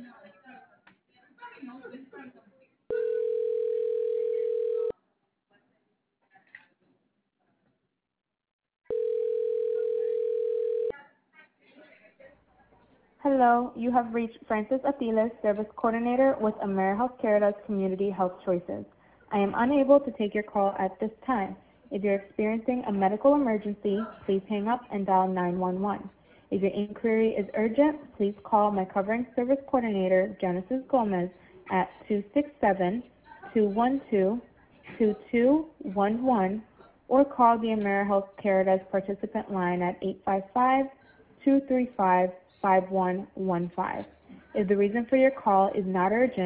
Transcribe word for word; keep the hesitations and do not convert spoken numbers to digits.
Hello, you have reached Francis Athiles, Service Coordinator with AmeriHealth Caritas Community Health Choices. I am unable to take your call at this time. If you're experiencing a medical emergency, please hang up and dial nine one one. If your inquiry is urgent, please call my covering service coordinator, Genesis Gomez, at two six seven, two one two, two two one one, or call the AmeriHealth Caritas participant line at eight five five, two three five, five one one five. If the reason for your call is not urgent,